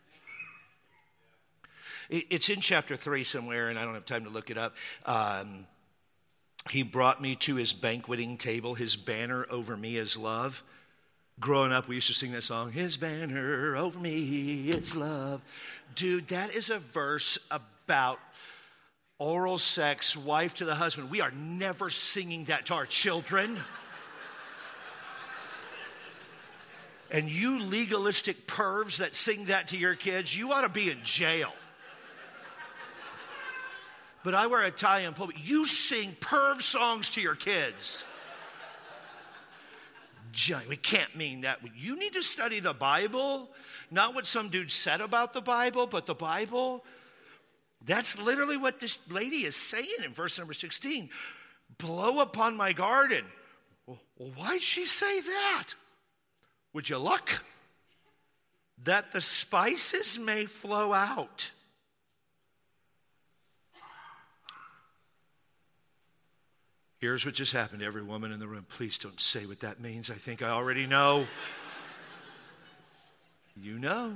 It's in chapter 3 somewhere, and I don't have time to look it up. He brought me to his banqueting table. His banner over me is love. Growing up, we used to sing that song, his banner over me is love. Dude, that is a verse about oral sex, wife to the husband. We are never singing that to our children. And you legalistic pervs that sing that to your kids, you ought to be in jail. But I wear a tie in public. You sing perv songs to your kids. We can't mean that. You need to study the Bible, not what some dude said about the Bible, but the Bible. That's literally what this lady is saying in verse number 16. Blow upon my garden. Well, why'd she say that? Would you look? That the spices may flow out. Here's what just happened to every woman in the room. Please don't say what that means. I think I already know. You know.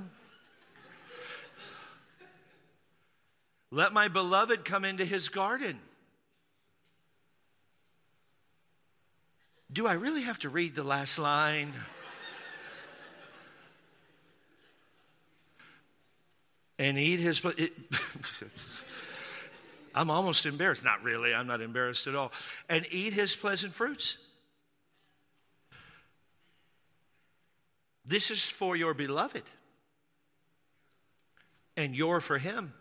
Let my beloved come into his garden. Do I really have to read the last line? And eat his... I'm almost embarrassed. Not really. I'm not embarrassed at all. And eat his pleasant fruits. This is for your beloved. And you're for him.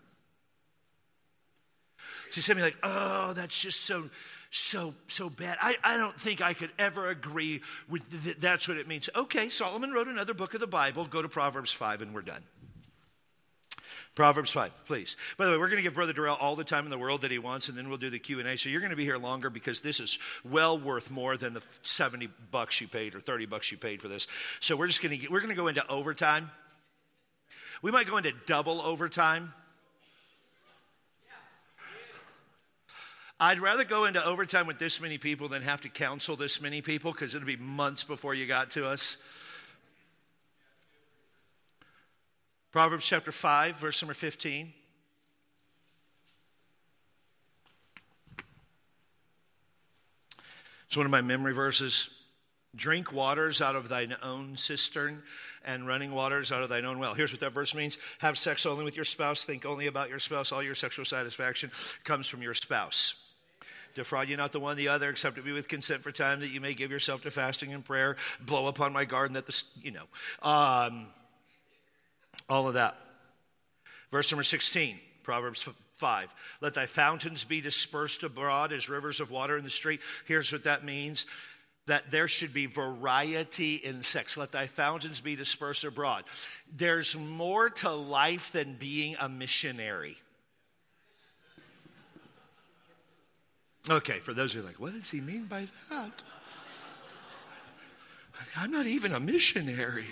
She said to me like, oh, that's just so bad. I don't think I could ever agree with that's what it means. Okay, Solomon wrote another book of the Bible. Go to Proverbs 5 and we're done. Proverbs 5, please. By the way, we're going to give Brother Darrell all the time in the world that he wants, and then we'll do the Q&A. So you're going to be here longer because this is well worth more than the $70 you paid or $30 you paid for this. So we're going to go into overtime. We might go into double overtime. I'd rather go into overtime with this many people than have to counsel this many people because it'll be months before you got to us. Proverbs chapter 5, verse number 15. It's one of my memory verses. Drink waters out of thine own cistern and running waters out of thine own well. Here's what that verse means. Have sex only with your spouse. Think only about your spouse. All your sexual satisfaction comes from your spouse. Defraud you not the one the other, except it be with consent for time, that you may give yourself to fasting and prayer. Blow upon my garden that all of that. Verse number 16, Proverbs 5. Let thy fountains be dispersed abroad as rivers of water in the street. Here's what that means. That there should be variety in sex. Let thy fountains be dispersed abroad. There's more to life than being a missionary. Okay, for those who are like, what does he mean by that? I'm not even a missionary.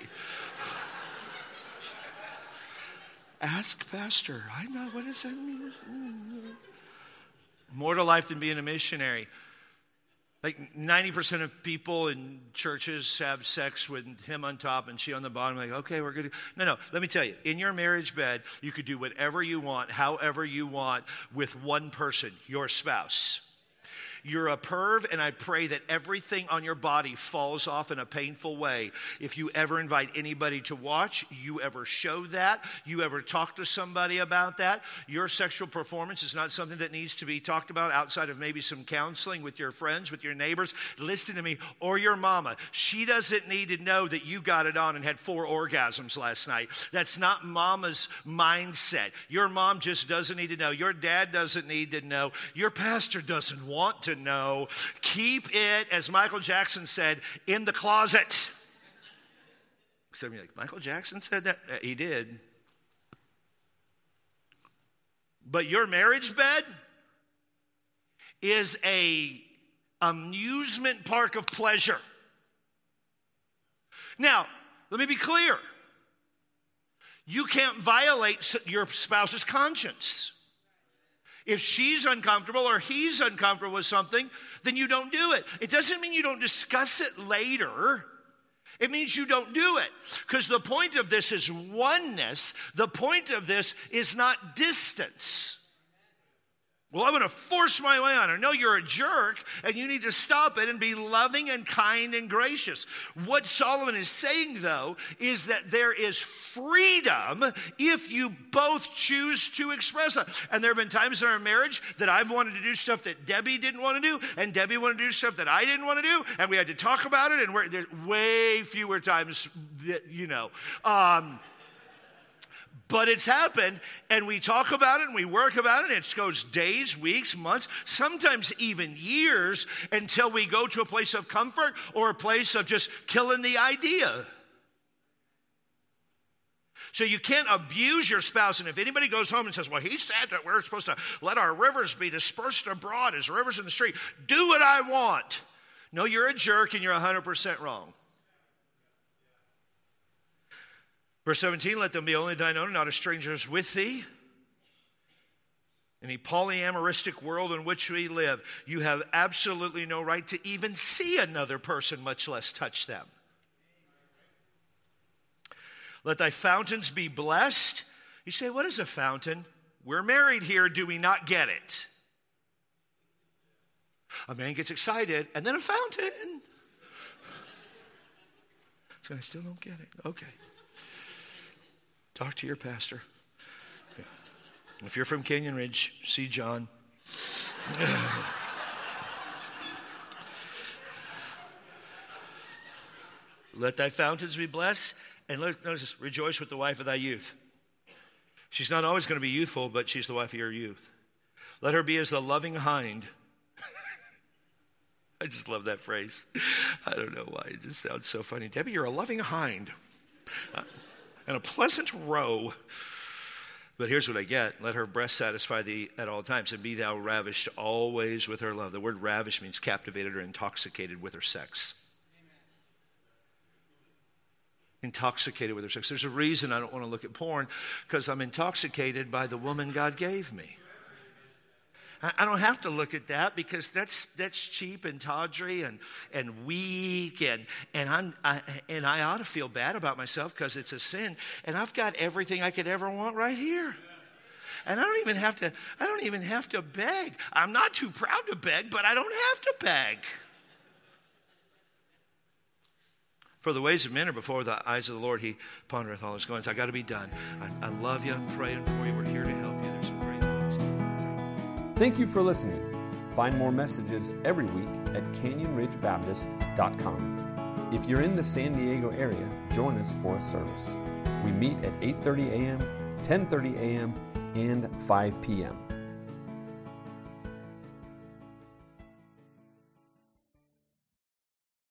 Ask Pastor. I'm not, what does that mean? More to life than being a missionary. Like 90% of people in churches have sex with him on top and she on the bottom. Like, okay, we're good. No, let me tell you. In your marriage bed, you could do whatever you want, however you want, with one person, your spouse. You're a perv, and I pray that everything on your body falls off in a painful way. If you ever invite anybody to watch, you ever show that, you ever talk to somebody about that, your sexual performance is not something that needs to be talked about outside of maybe some counseling with your friends, with your neighbors. Listen to me, or your mama. She doesn't need to know that you got it on and had 4 orgasms last night. That's not mama's mindset. Your mom just doesn't need to know. Your dad doesn't need to know. Your pastor doesn't want to know. Keep it, as Michael Jackson said, in the closet. Some of you are like, Michael Jackson said that? He did. But your marriage bed is a amusement park of pleasure. Now, let me be clear. You can't violate your spouse's conscience. If she's uncomfortable or he's uncomfortable with something, then you don't do it. It doesn't mean you don't discuss it later. It means you don't do it. Because the point of this is oneness. The point of this is not distance. Well, I'm going to force my way on her. No, you're a jerk, and you need to stop it and be loving and kind and gracious. What Solomon is saying, though, is that there is freedom if you both choose to express it. And there have been times in our marriage that I've wanted to do stuff that Debbie didn't want to do, and Debbie wanted to do stuff that I didn't want to do, and we had to talk about it, and there's way fewer times that, but it's happened, and we talk about it, and we work about it, and it goes days, weeks, months, sometimes even years, until we go to a place of comfort or a place of just killing the idea. So you can't abuse your spouse, and if anybody goes home and says, well, he said that we're supposed to let our rivers be dispersed abroad as rivers in the street, do what I want. No, you're a jerk, and you're 100% wrong. Verse 17, let them be only thine own, not as strangers with thee. In the polyamoristic world in which we live, you have absolutely no right to even see another person, much less touch them. Let thy fountains be blessed. You say, what is a fountain? We're married here. Do we not get it? A man gets excited, and then a fountain. So I still don't get it. Okay. Talk to your pastor. If you're from Canyon Ridge, see John. Let thy fountains be blessed, and notice this, rejoice with the wife of thy youth. She's not always going to be youthful, but she's the wife of your youth. Let her be as the loving hind. I just love that phrase. I don't know why. It just sounds so funny. Debbie, you're a loving hind. And a pleasant roe. But here's what I get. Let her breast satisfy thee at all times, and be thou ravished always with her love. The word ravish means captivated or intoxicated with her sex. Intoxicated with her sex. There's a reason I don't want to look at porn, because I'm intoxicated by the woman God gave me. I don't have to look at that, because that's cheap and tawdry and weak, and I ought to feel bad about myself because it's a sin, and I've got everything I could ever want right here. And I don't even have to beg. I'm not too proud to beg, but I don't have to beg. For the ways of men are before the eyes of the Lord. He pondereth all his goings. I got to be done. I love you. I'm praying for you. We're here to help you. There's some great things. Thank you for listening. Find more messages every week at CanyonRidgeBaptist.com. If you're in the San Diego area, join us for a service. We meet at 8:30 a.m., 10:30 a.m., and 5 p.m.